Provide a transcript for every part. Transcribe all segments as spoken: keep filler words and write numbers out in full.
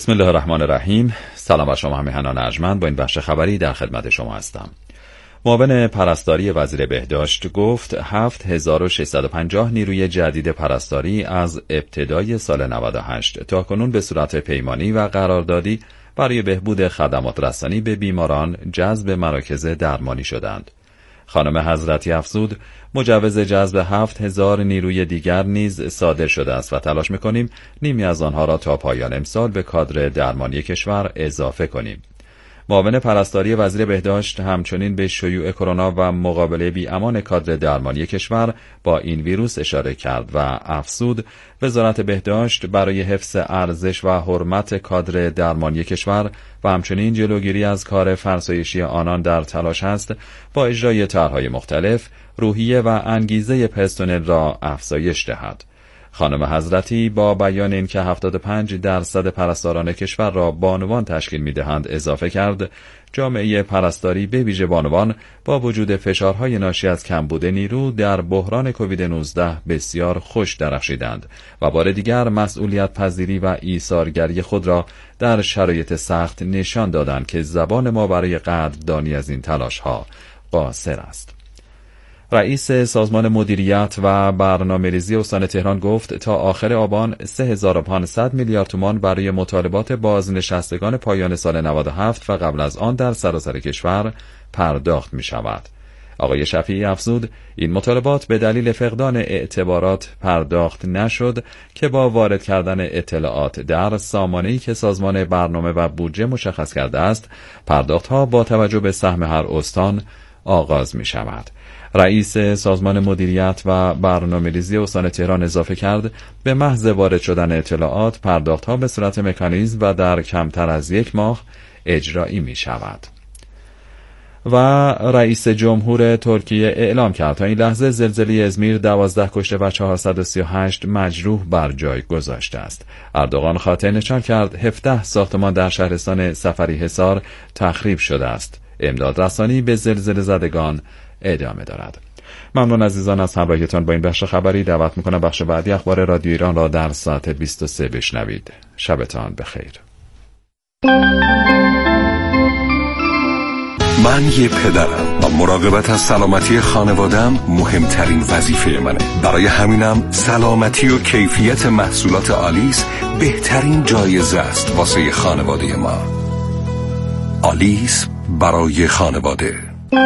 بسم الله الرحمن الرحیم. سلام بر شما همیهنان ارجمند. با این بخش خبری در خدمت شما هستم. معاون پرستاری وزیر بهداشت گفت هفت هزار و ششصد و پنجاه نیروی جدید پرستاری از ابتدای سال نود و هشت تا کنون به صورت پیمانی و قراردادی برای بهبود خدمات رسانی به بیماران جذب مراکز درمانی شدند. خانم حضرتی افزود مجوز جذب هفت هزار نیروی دیگر نیز صادر شده است و تلاش می‌کنیم نیمی از آنها را تا پایان امسال به کادر درمانی کشور اضافه کنیم. معاون پرستاری وزیر بهداشت همچنین به شیوع کرونا و مقابله بی‌امان کادر درمانی کشور با این ویروس اشاره کرد و افزود وزارت بهداشت برای حفظ ارزش و حرمت کادر درمانی کشور و همچنین جلوگیری از کار فرسایشی آنان در تلاش است با اجرای طرح‌های مختلف روحیه و انگیزه پرسنل را افزایش دهد. خانم حضرتی با بیان اینکه هفتاد و پنج درصد پرستاران کشور را بانوان تشکیل می‌دهند اضافه کرد جامعه پرستاری به ویژه بانوان با وجود فشارهای ناشی از کمبود نیرو در بحران کووید نوزده بسیار خوش درخشیدند و بار دیگر مسئولیت پذیری و ایثارگری خود را در شرایط سخت نشان دادند که زبان ما برای قدردانی از این تلاش‌ها قاصر است. رئیس سازمان مدیریت و برنامه‌ریزی استان تهران گفت تا آخر آبان سه هزار و پانصد میلیارد تومان برای مطالبات بازنشستگان پایان سال نود و هفت و قبل از آن در سراسر کشور پرداخت می شود. آقای شفیعی افزود این مطالبات به دلیل فقدان اعتبارات پرداخت نشد که با وارد کردن اطلاعات در سامانه‌ای که سازمان برنامه و بودجه مشخص کرده است پرداخت‌ها با توجه به سهم هر استان آغاز می شود. رئیس سازمان مدیریت و برنامه‌ریزی استان تهران اضافه کرد به محض وارد شدن اطلاعات پرداخت‌ها به صورت مکانیزم و در کمتر از یک ماه اجرایی می شود. و رئیس جمهور ترکیه اعلام کرد تا این لحظه زلزله ازمیر دوازده کشته و چهارصد و سی و هشت مجروح بر جای گذاشته است. اردوغان خاطر نشان کرد هفده ساختمان در شهرستان سفری حصار تخریب شده است. امداد رسانی به زلزله زدگان ادامه دارد. ممنون عزیزان از همراهیتان با این بخش خبری. دعوت میکنم بخش بعدی اخبار رادیو ایران را در ساعت بیست و سه بشنوید. شبتان بخیر. من یه پدرم و مراقبت از سلامتی خانوادم مهمترین وظیفه منه. برای همینم سلامتی و کیفیت محصولات آلیس بهترین جایزه است واسه خانواده ما. آلیس برای خانواده.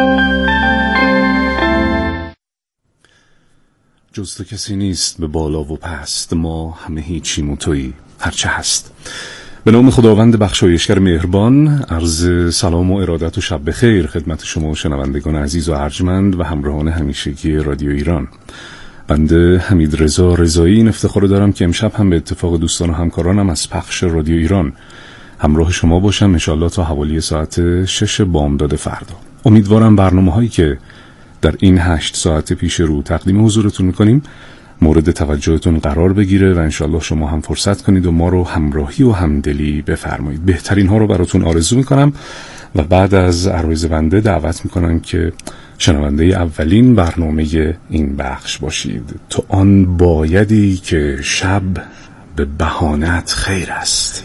جز تو کسی نیست به بالا و پست، ما همه هیچیم و تویی هرچه هست. به نام خداوند بخشایشگر مهربان عرض سلام و ارادت و شب بخیر خدمت شما شنوندگان عزیز و ارجمند و همراهان همیشگی رادیو ایران. بنده حمید رضا رضایی این افتخار دارم که امشب هم به اتفاق دوستان و همکارانم از پخش رادیو ایران همراه شما باشم انشالله تا حوالی ساعت شش بامداد فردا. امیدوارم برنامه هایی که در این هشت ساعت پیش رو تقدیم حضورتون میکنیم مورد توجهتون قرار بگیره و انشالله شما هم فرصت کنید و ما رو همراهی و همدلی بفرمایید. بهترین ها رو براتون آرزو میکنم و بعد از عرایض بنده دعوت میکنم که شنونده اولین برنامه این بخش باشید. تو آن بایدی که شب به بهانت خیر است.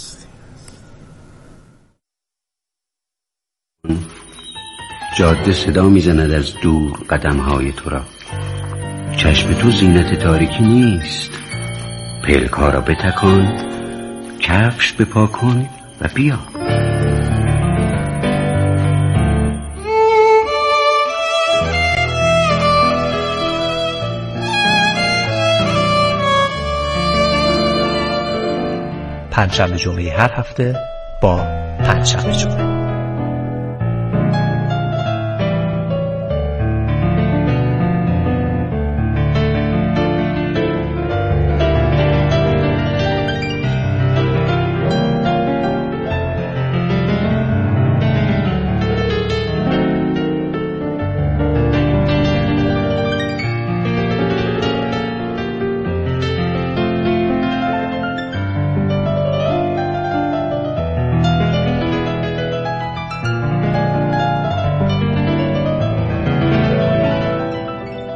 جاده صدا میزند از دور قدمهای تو را. چشم تو زینت تاریکی نیست. پلک‌ها را بتکان، کفش بپا کن و بیا. پنجشنبه جمعه هر هفته با پنجشنبه جمعه.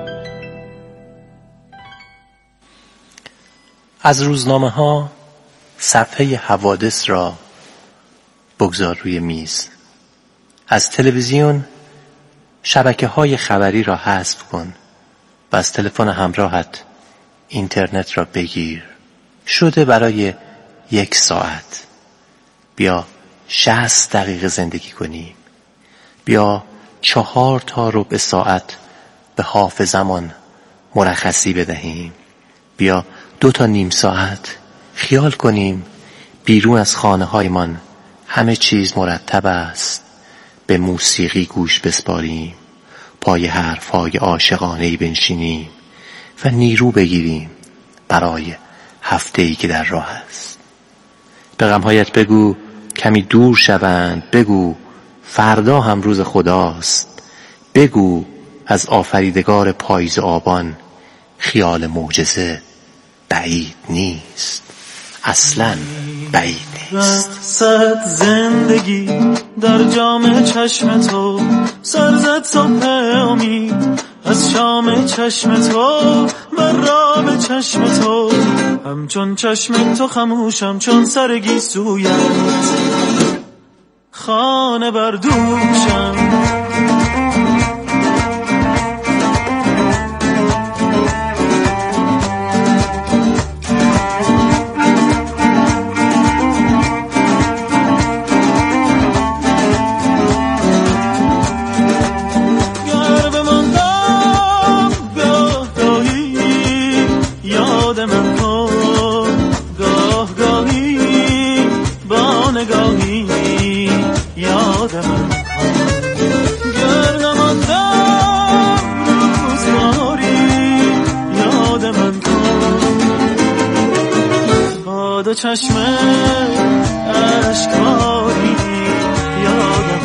از روزنامه ها صفحه حوادث را بگذار روی میز. از تلویزیون شبکه های خبری را حذف کن و از تلفن همراهت اینترنت را بگیر. شده برای یک ساعت. بیا شصت دقیقه زندگی کنیم. بیا چهار تا ربع ساعت به حافظمان مرخصی بدهیم. بیا دو تا نیم ساعت خیال کنیم بیرون از خانه هایمان همه چیز مرتب است. به موسیقی گوش بسپاریم، پای حرفهای عاشقانه‌ای بنشینیم و نیرو بگیریم برای هفته‌ای که در راه است. به غمهایت بگو کمی دور شوند. بگو فردا هم روز خداست. بگو از آفریدگار پاییز آبان خیال معجزه بعید نیست. اصلاً بعید نیست. صد زندگی در جام چشم تو، سرزد صبح امید از شام چشم تو، من را به چشم تو همچون چشم تو خموشم چون سرگی سویت خانه بردوشم. چشم اشکباری یادم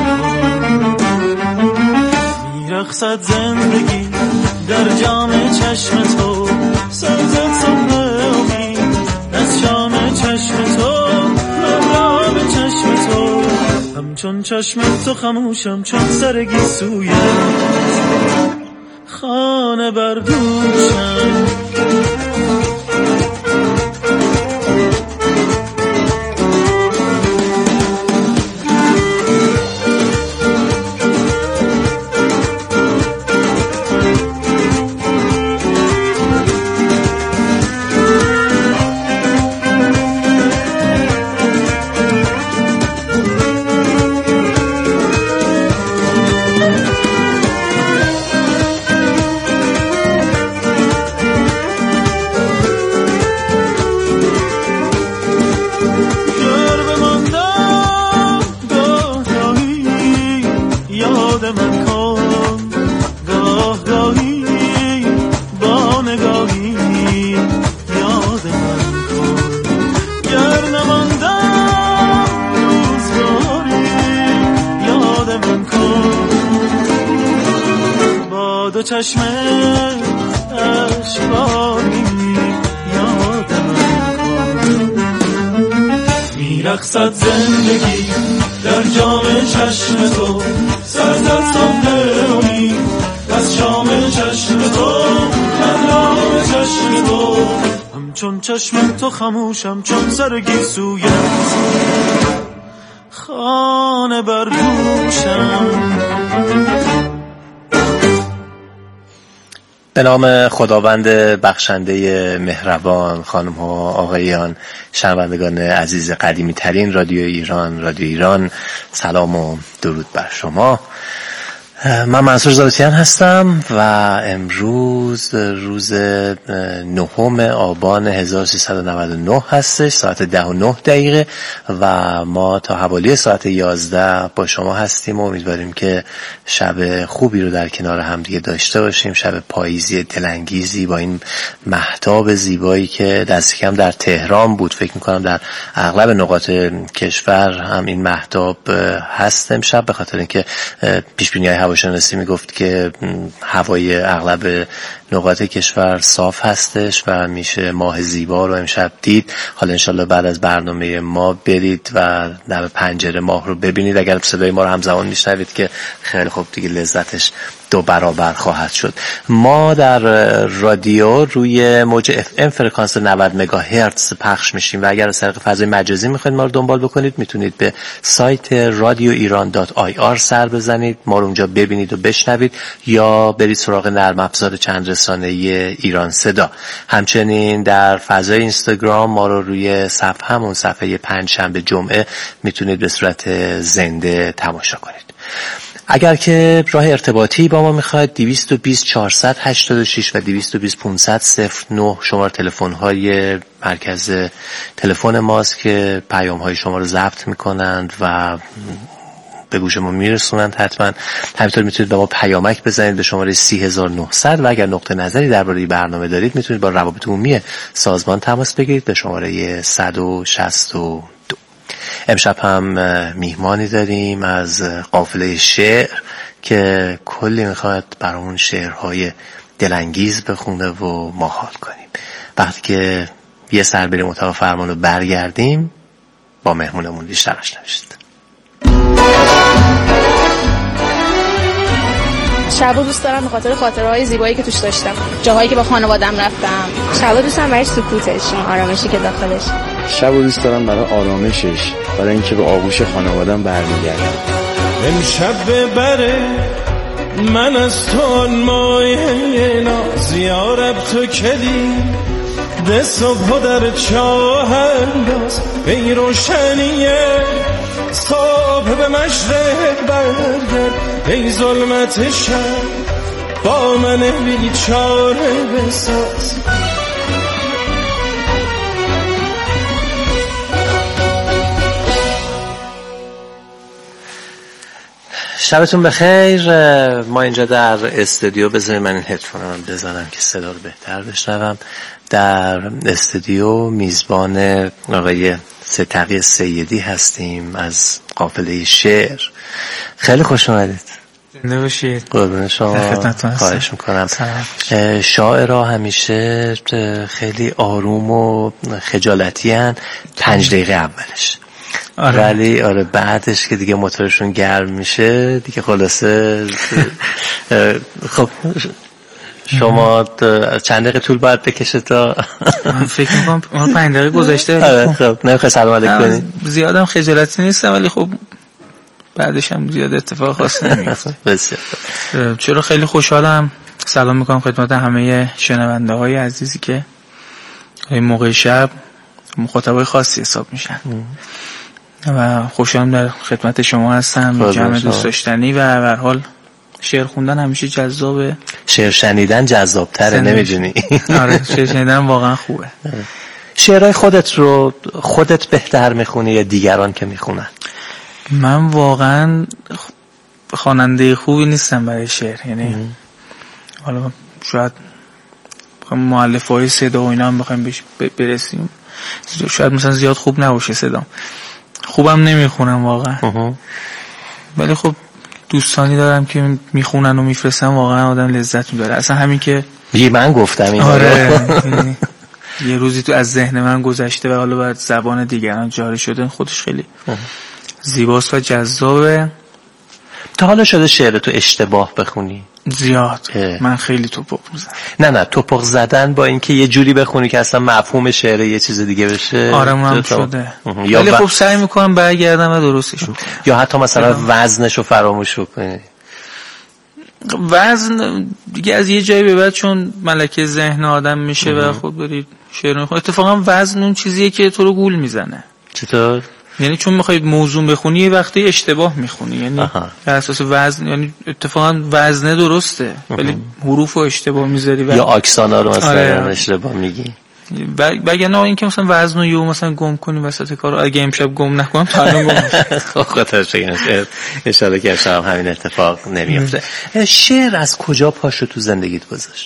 میرقصد زندگی در جام چشم تو، سرزد صبح امید از شام چشم تو، من را به چشم تو همچون چشم تو خموشم چون سرگی سویت خانه بردوشم. چشم اشکباری یادم میرقصد زندگی در جام چشم تو، سرزد صبح امید از شام چشم تو، من را به چشم تو همچون چشم تو خموشم چون سرگی سویت خانه بردوشم. به نام خداوند بخشنده مهربان، خانم ها آقایان، شنوندگان عزیز قدیمی ترین رادیو ایران، رادیو ایران، سلام و درود بر شما. من منصور زاویه‌ان هستم و امروز روز نهم آبان هزار و سیصد و نود و نه هستش، ساعت ده و نه دقیقه و ما تا حوالی ساعت یازده با شما هستیم و امیدواریم که شب خوبی رو در کنار هم دیگه داشته باشیم. شب پاییزی دلانگیزی با این مهتاب زیبایی که دست کم در تهران بود، فکر میکنم در اغلب نقاط کشور هم این مهتاب هست امشب، به خاطر اینکه پیش بینی های هواشناسی میگفت که هوای اغلب نقاط کشور صاف هستش و میشه ماه زیبا رو امشب دید. حالا انشالله بعد از برنامه ما برید و لب پنجره ماه رو ببینید. اگر صدای ما رو همزمان میشنوید که خیلی خوب دیگه لذتش دو برابر خواهد شد. ما در رادیو روی موج اف ام فرکانس نود مگاهرتز پخش میشیم و اگر از طریق فضای مجازی میخواید ما رو دنبال بکنید میتونید به سایت رادیو ایران دات آی آر سر بزنید، ما رو اونجا ببینید و بشنوید، یا برید سراغ نرم افزار چند رسانه‌ای ایران صدا. همچنین در فضای اینستاگرام ما رو روی صفحه همون صفحه پنجشنبه جمعه میتونید به صورت زنده تماشا کنید. اگر که راه ارتباطی با ما میخواید دویست و بیست چهارصد هشتاد و شش و دویست و بیست پانصد صفر نه شماره تلفن های مرکز تلفن ماست که پیام های شما رو ضبط میکنند و به گوش ما میرسونند. حتما همینطور میتونید به ما پیامک بزنید به شماره سی هزار و نهصد و اگر نقطه نظری درباره برنامه دارید میتونید با روابط عمومی سازمان تماس بگیرید به شماره صد و شصت و دو. امشب هم میهمانی داریم از قافله شعر که کلی میخواد برامون شعرهای دلانگیز بخونه و ما حال کنیم. وقتی که یه سر بریم اتاق فرمان رو برگردیم با مهمونمون بیشتر آشنا بشید. شبو دوست دارم به خاطر خاطره‌های زیبایی که توش داشتم، جاهایی که با خانواده‌ام رفتم. شبو دوست دارم برای سکوتش، آرامشی که داخلش. شبو دوست دارم برای آرامشش، برای اینکه به آغوش خانواده‌ام برمیگردم. امشب ببره من از تو آن مایه ناز، یارب تو کلی ده صبح در چاه انداز، ای روشنیه صبح به مشرق برگرد، ای ظلمت شب با من بیچاره بساز. شبتون بخیر. ما اینجا در استودیو، بذارید من این هدفونم بزنم که صدا رو بهتر بشنوم. در استودیو میزبان آقای ستقی سیدی هستیم از قافله شعر. خیلی خوش اومدید. زنده باشید. قربون شما. خواهش میکنم. شاعرها همیشه خیلی آروم و خجالتی هن پنج دقیقه اولش. آره. ولی آره بعدش که دیگه موتورشون گرم میشه دیگه خلاصه. خب شما چند دقیقه طول باید بکشه تا من فکر میکنم ما پنج دقیقه گذشته. آره خب نمیخوای سلام علیک کنی؟ زیادم خجالتی نیستم ولی خب بعدش هم زیاد اتفاق خاصی نمیفته. بسیار. چرا خیلی خوشحالم. سلام میکنم خدمت همه شنونده های عزیزی که این موقع شب مخاطبای خاصی حساب میشن و خوشحالم در خدمت شما هستم. جمع دوست داشتنی و به هر حال شعر خوندن همیشه جذابه. شعر شنیدن جذاب‌تره نمیدونی؟ آره شعر شنیدن واقعا خوبه. شعرهای خودت رو خودت بهتر میخونی یا دیگران که میخونن؟ من واقعا خواننده خوبی نیستم برای شعر، یعنی حالا شاید مؤلفه‌های صدا و اینا هم بخوایم بهش برسیم شاید مثلا زیاد خوب نباشه صدام، خوبم نمیخونم واقعا. ولی خب دوستانی دارم که میخونن و میفرستن، واقعا آدم لذت میبره. اصلا همین که یه من گفتم این آره یه روزی تو از ذهن من گذشته و حالا بعد زبان دیگران جاری شده، خودش خیلی زیباست و جذابه. تا حالا شده شعر تو اشتباه بخونی؟ زیاد. من خیلی توپق میزنم. نه نه توپق زدن با اینکه یه جوری بخونی که اصلا مفهوم شعر یه چیز دیگه بشه. آره من شده. ولی خب سعی میکنم برگردم و درستش کنم. یا حتی مثلا وزنشو فراموش کنی. وزن دیگه از یه جایی به بعد چون ملکه ذهن آدم میشه و خود برید شعر میخونی. اتفاقا وزن اون چیزیه که تو رو گول میزنه. چطور؟ یعنی چون میخوای موضوع بخونی یه وقتی اشتباه میخونی، یعنی بر اساس وزن، یعنی اتفاقا وزنه درسته ولی حروفو اشتباه میذاری و یا اکسانا رو مثلا آره. اشتباه میگی. بگه نه این که مثلا وزن و یو مثلا گم کنی وسط کارو، اگه امشب گم نکنم تا الان گم خب خاطر شگن ان شاء الله که امشب همین اتفاق نمیفته. شعر از کجا پاشو تو زندگیت گذاشت؟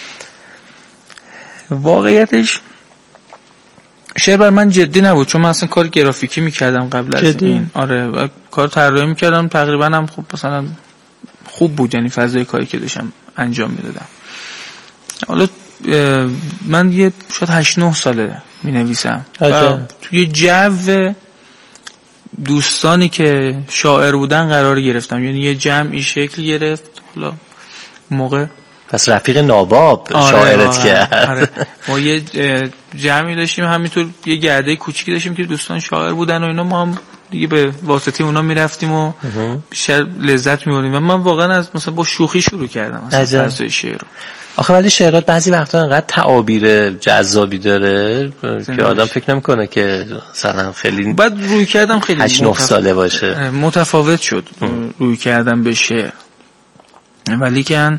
واقعیتش شعر بر من جدی نبود، چون من اصلا کار گرافیکی میکردم قبل از این. آره کار طراحی میکردم تقریبا هم خب مثلا خوب بود، یعنی فضای کاری که داشتم انجام میدادم. حالا من یه شاید هشت نه ساله می نویسم و توی جو دوستانی که شاعر بودن قرار گرفتم، یعنی یه جمعی شکل گرفت. حالا موقع پس رفیق ناباب آره شاعرت آره کرد. آره. ما یه جمعی داشتیم، همینطور یه گرده کوچیکی داشتیم که دوستان شاعر بودن و اینا، ما هم دیگه به واسطه اونا میرفتیم و بیشتر لذت میبردیم. و من واقعا از مثلا با شوخی شروع کردم مثلا فضای شعر. آخه ولی شعرات بعضی وقتا انقدر تعابیر جذابی داره که آدم فکر نمیکنه که مثلا خیلی بعد روی کردم خیلی هشت نه ساله باشه. متفاوت شد ام. روی کردم به شعر، ولی که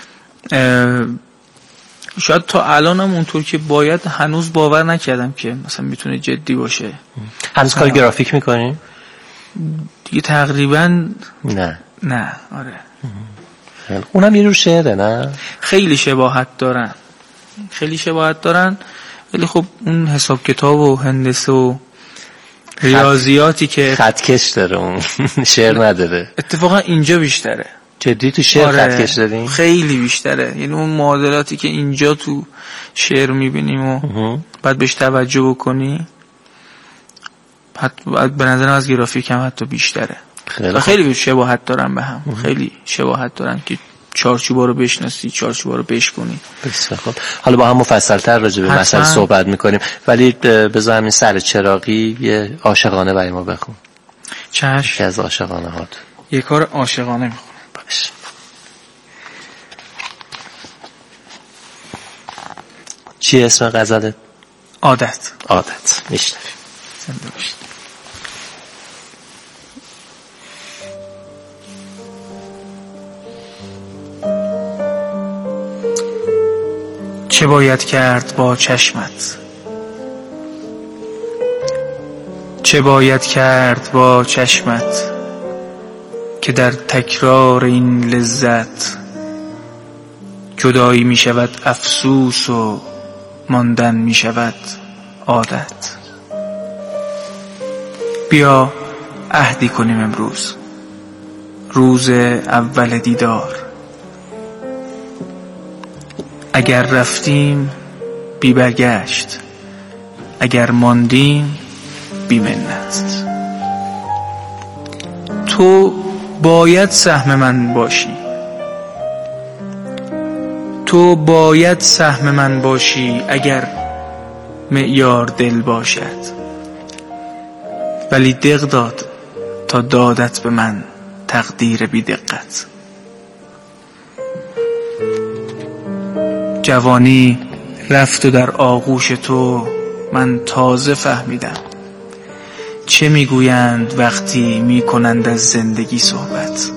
شاید تا الانم اونطور که باید هنوز باور نکردم که مثلا میتونه جدی باشه. هنوز کار گرافیک میکنی؟ دیگه تقریبا نه نه آره ام. اونم یه جور شعره نه؟ خیلی شباهت دارن، خیلی شباهت دارن، ولی خب اون حساب کتاب و هندسه و ریاضیاتی که خطکش داره اون شعر نداره. اتفاقا اینجا بیشتره. جدی تو شعر آره خطکش داریم؟ خیلی بیشتره، یعنی اون معادلاتی که اینجا تو شعر میبینیم و بعد بهش توجه بکنی بعد به نظرم از گرافیک هم حتی بیشتره. خیلی, خیلی شباهت دارن به هم. اه. خیلی شباهت دارن که چارچوبا رو بشناسی، چارچوبا رو بشکنی. بسیار خوب. حالا با هم مفصل‌تر راجع به مسئله صحبت می‌کنیم، ولی بذار همین سر چراغی یه عاشقانه برای ما بخون. چشم. که از عاشقانه هات یه کار عاشقانه می‌خونم. باشه. چی اسم غزلت؟ عادت. عادت. میشنویم. زنده باشید. چه باید کرد با چشمت، چه باید کرد با چشمت که در تکرار این لذت جدایی می شود افسوس و ماندن می شود عادت. بیا عهدی کنیم امروز، روز اول دیدار. اگر رفتیم بی برگشت، اگر ماندیم بی منت. تو باید سهم من باشی، تو باید سهم من باشی اگر معیار دل باشد. ولی دق داد تا دادت به من تقدیر بی دقت. جوانی رفت و در آغوش تو من تازه فهمیدم چه میگویند وقتی میکنند از زندگی صحبت.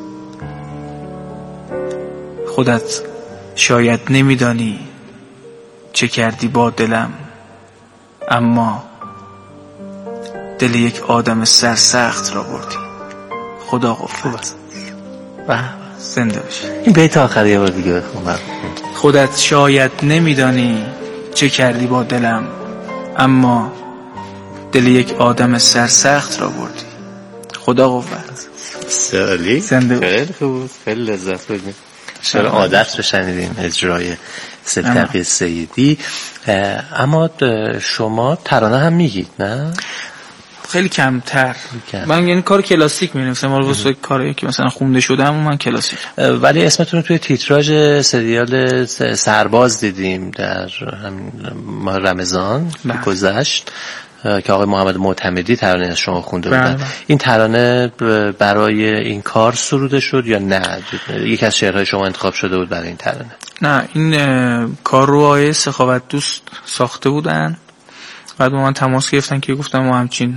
خودت شاید نمیدانی چه کردی با دلم، اما دل یک آدم سرسخت را بردی. خدا غفرت. زنده باشی. این بیت آخری یه بار دیگه بخون. خودت شاید نمیدانی چه کردی با دلم، اما دل یک آدم سرسخت را بردی. خدا قوت. سالی زنده باشی. خیلی خوب، خیلی لذت بردیم. چرا عادت رو شنیدیم اجرای صدقی سیدی. اما شما ترانه هم میگید نه؟ خیلی کمتر. من یعنی کار کلاسیک می‌نویسم، ولی واسه کاری که مثلا خونده شدم من کلاسیک. ولی اسمتون رو توی تیتراژ سریال سرباز دیدیم در ماه رمضان گذشت که آقای محمد معتمدی ترانه از شما خونده بودن. این ترانه برای این کار سروده شد یا نه یک از شعرهای شما انتخاب شده بود برای این ترانه؟ نه، این کار رو آقای سخاوت دوست ساخته بودن. بعد با من تماس گرفتن که گفتم ما همچین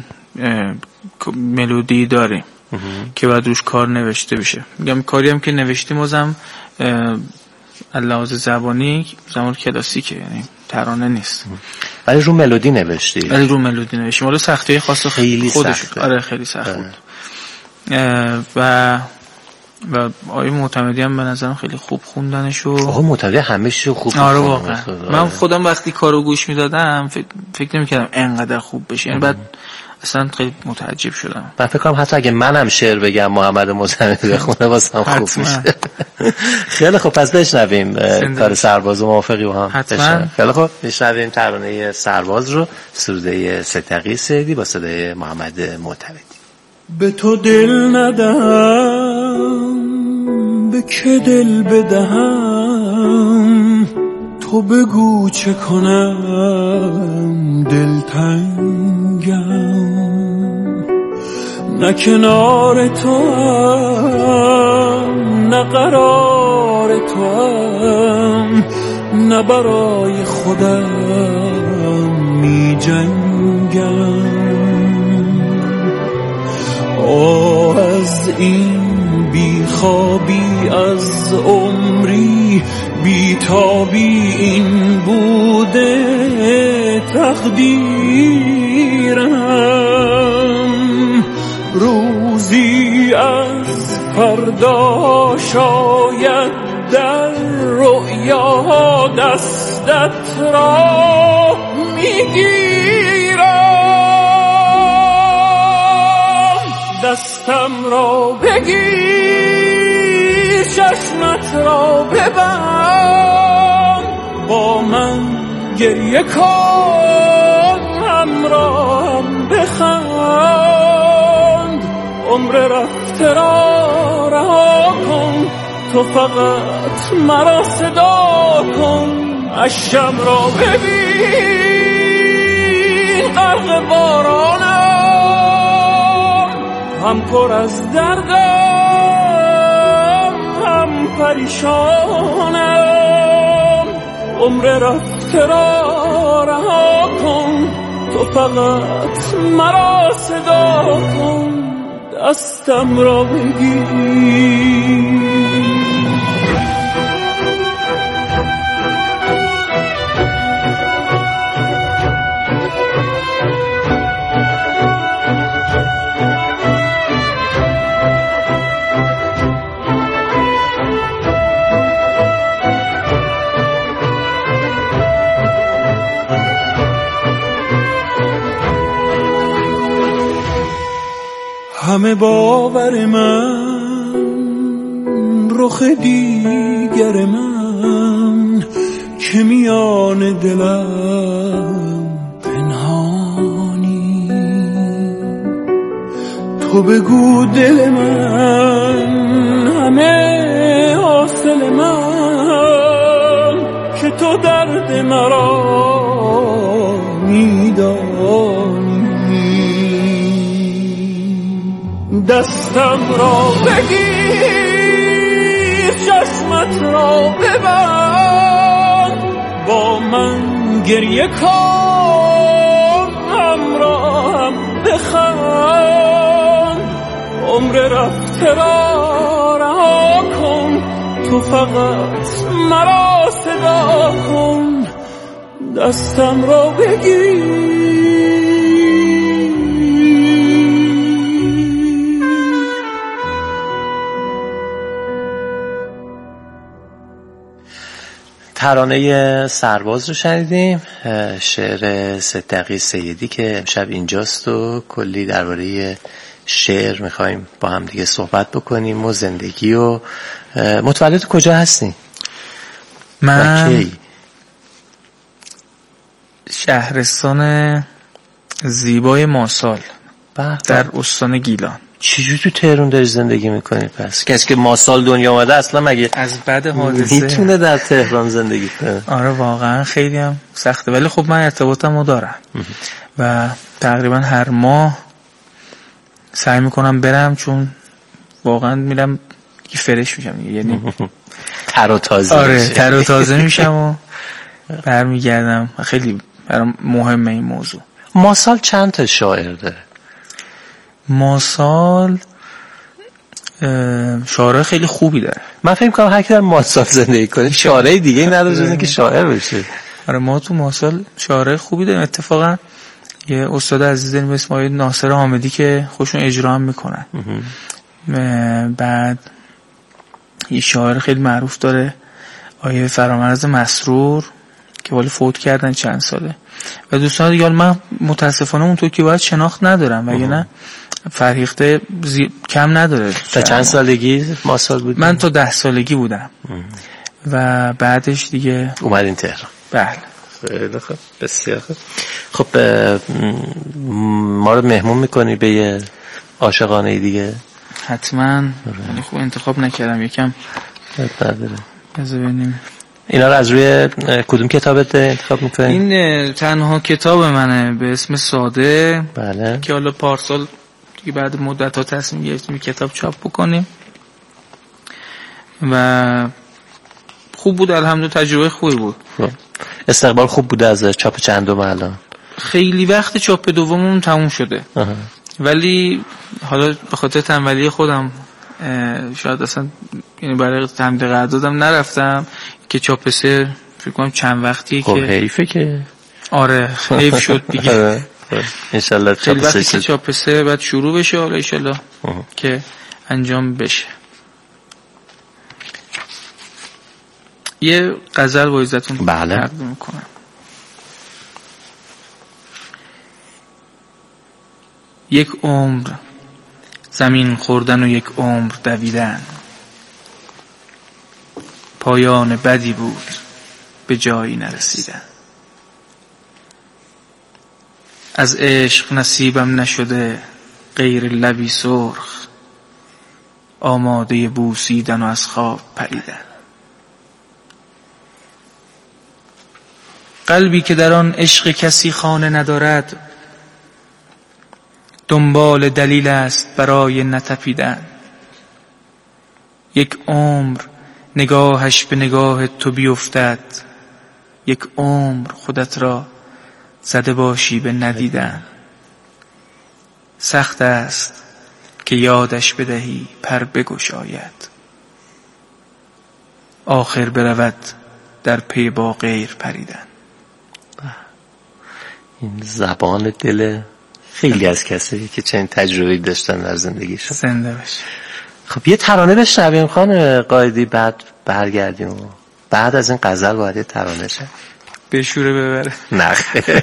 ملودی داریم که بعد روش کار نوشته بشه. میگم کاری هم که نوشتیم بازم لحاظ زبانی زبان کلاسیکه، یعنی ترانه نیست. ولی رو ملودی نوشتی؟ ولی رو ملودی نوشتیم. حالا سختی‌های خاص خیلی خودش. آره خیلی سخت بود. و و آقای معتمدی هم به نظرم خیلی خوب خوندنش. و آقای معتمدی همه چیزو خوب آره واقعا. من خودم وقتی کارو گوش میدادم فکر, فکر نمی‌کردم انقدر خوب بشه. یعنی بعد اصلا خیلی متعجب شدم. من فکر کنم حتی اگه منم شعر بگم محمد مزملی بخونه واسم خوب میشه. خیلی خوب، پس بشنویم کار سرباز و موافقی با هم بشنویم. خیلی خوب، بشنویم ترانه سرباز رو، سروده صدیقی سیدی با صدای محمد معتمدی. به تو دل ندهم، به که دل بدهم، تو بگو چه کنم دلتنگم. نه کنار تو هم، نه قرار تو هم، نه برای خودم می جنگم. آه از این بی خوابی، از عمری بی تابی، این بوده تقدیرم. روزی از فردا شاید در رؤیا دستت را میگیرم. دستم را بگیر، چشمت را ببند، با من گریه کن، همراهم بخند. عمر رفته را رها کن، تو فقط مرا صدا کن. اشکم را ببین، غرق بارانم، هم پر از دردم، هم پریشانم. عمر رفته را رها کن، تو فقط مرا صدا کن. دستم را بگیر. همه باور من، رخ دیگر من، که میان دلم پنهانی. تو بگو دل من، همه حاصل من، که تو درد مرا میدانی. دستم را بگیر، چشمت را ببند، با من گریه کن، همراهم بخند. عمر رفته را رها کن، تو فقط مرا صدا کن. دستم را بگیر. ترانه سرباز رو شنیدیم، شعر صدیقی سیدی که امشب اینجاست و کلی درباره شعر میخوایم با هم دیگه صحبت بکنیم و زندگی. و متولد کجا هستی؟ من شهرستان زیبای ماسال در استان گیلان. چجوری تو تهران داری زندگی میکنی؟ پس کسی که ماسال دنیا آمده اصلا مگه از بعد حادثه میتونه در تهران زندگی کنه؟ آره واقعا خیلی هم سخته، ولی خب من ارتباطمو دارم و تقریبا هر ماه سعی میکنم برم، چون واقعا میرم که فرش میشم، یعنی تر و تازه. آره تر و تازه میشم و برمیگردم. خیلی برام مهمه این موضوع. ماسال چند تا شاعر داره؟ ماسال شاعر خیلی خوبی داره. من فکر می‌کنم هر کی در ماسال زندگی کنه شاعر دیگه نداره جز اینکه شاعر بشه. آره ما تو ماسال شاعر خوبی داریم. اتفاقا یه استاد عزیز داریم به اسم آقای ناصر حامدی که خودشون اجرا هم میکنن. بعد یه شاعر خیلی معروف داره آقای فرامرز مسرور که ولی فوت کردن چند ساله. و دوستان دیگه من متاسفانه اونطور که باید شناخت ندارم وگه نه فرهیخته زی... کم نداره. تا چند سالگی ما سال بودی؟ من تا ده سالگی بودم ام. و بعدش دیگه اومدین تهران. بله. خیلی خوب، بسیار خوب. خب ما رو مهمون میکنی به یه عاشقانه دیگه؟ حتما. ولی خوب انتخاب نکردم یکم نداره. بذار ببینیم اینا رو از روی کدوم کتابت انتخاب میکنی؟ این تنها کتاب منه به اسم ساده. بله. که حالا پارسال دیگه بعد مدت ها تصمیم گرفتیم کتاب چاپ بکنیم و خوب بود، الحمدلله تجربه خوبی بود. خب. استقبال خوب بوده از چاپ چندم الان؟ خیلی وقت چاپ دوممون تموم شده. آه. ولی حالا به خاطر تنبلی خودم شاید اصلا یعنی برای تمدید قراردادم نرفتم که چاپ سه فکر کنم چند وقتیه خب که حیفه که آره حیف شد دیگه. ان شاء الله چاپ سه که چاپ سه بعد شروع بشه، حالا ان شاء الله که انجام بشه. یه غزل با عزتون بله تقدیم میکنم. یک عمر زمین خوردن و یک عمر دویدن، پایان بدی بود به جایی نرسیدن. از عشق نصیبم نشده غیر لبی سرخ، آماده بوسیدن و از خواب پریدن. قلبی که در آن عشق کسی خانه ندارد، دنبال دلیل است برای نتپیدن. یک عمر نگاهش به نگاه تو بیفتد، یک عمر خودت را زده باشی به ندیدن. سخت است که یادش بدهی پر بگشاید، آخر برود در پی با غیر پریدن. این زبان دل خیلی از کسایی که چنین تجربه‌ای داشتن در زندگیشون. زنده بشه. خب یه ترانه بشنویم خانم قائدی، بعد برگردیم و بعد از این غزل باید یه ترانه شه. به شوره ببره. نه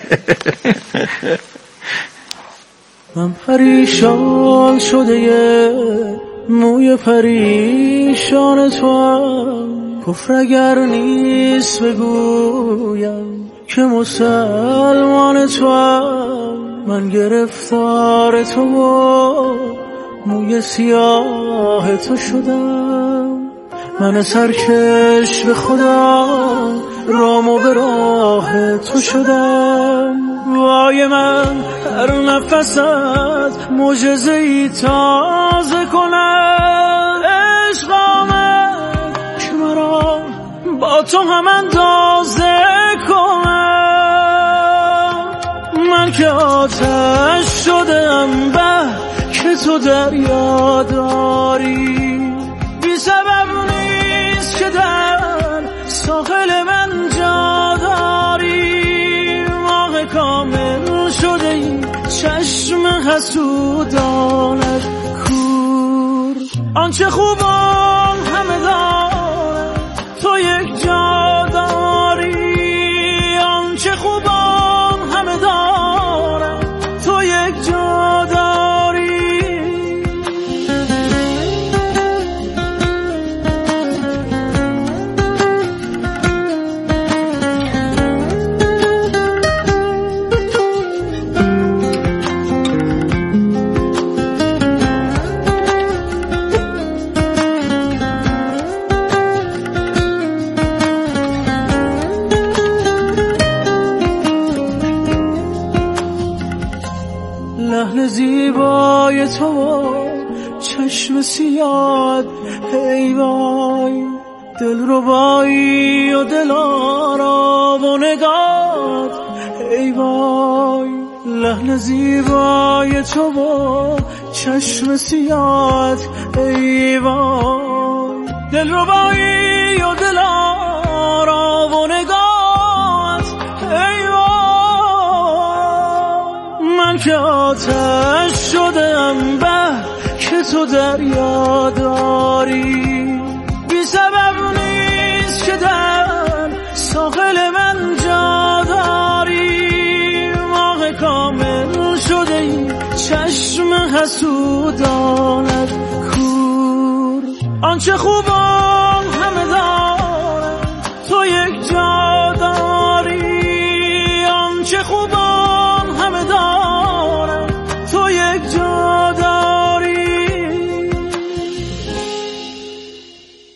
من پریشان شده یه موی پریشان تو هم، کفر اگر نیست بگویم که مسلمان تو هم. من گرفتار تو و موی سیاه تو شدم، من سرکش به خدا رام و به راه تو شدم. وای من هر نفست معجزه‌ای تازه کنم، عشق آمد که مرا با تو هم اندازه کنم. من که آتش شدم به که تو دریا داری، بی سبب نیست که در ساحل من جا داری. ماه کامل شده این چشم حسودانت کور، آنچه خوبان همه دارن تو یک جا داری، آنچه خوبان همه دارن تو یک جا داری. لحن زیبای تو چشم سیاد، ای وای دلربایی و دلارام و نگات، ای وای لحن زیبای تو چشم سیاد، ای وای دلربایی و دلارام و نگات، ای وای من که آتش شدم به که تو دریا داری، بی سبب نیست که در ساحل من جا داری. حسودانت کور. آنچه خوبان همه دار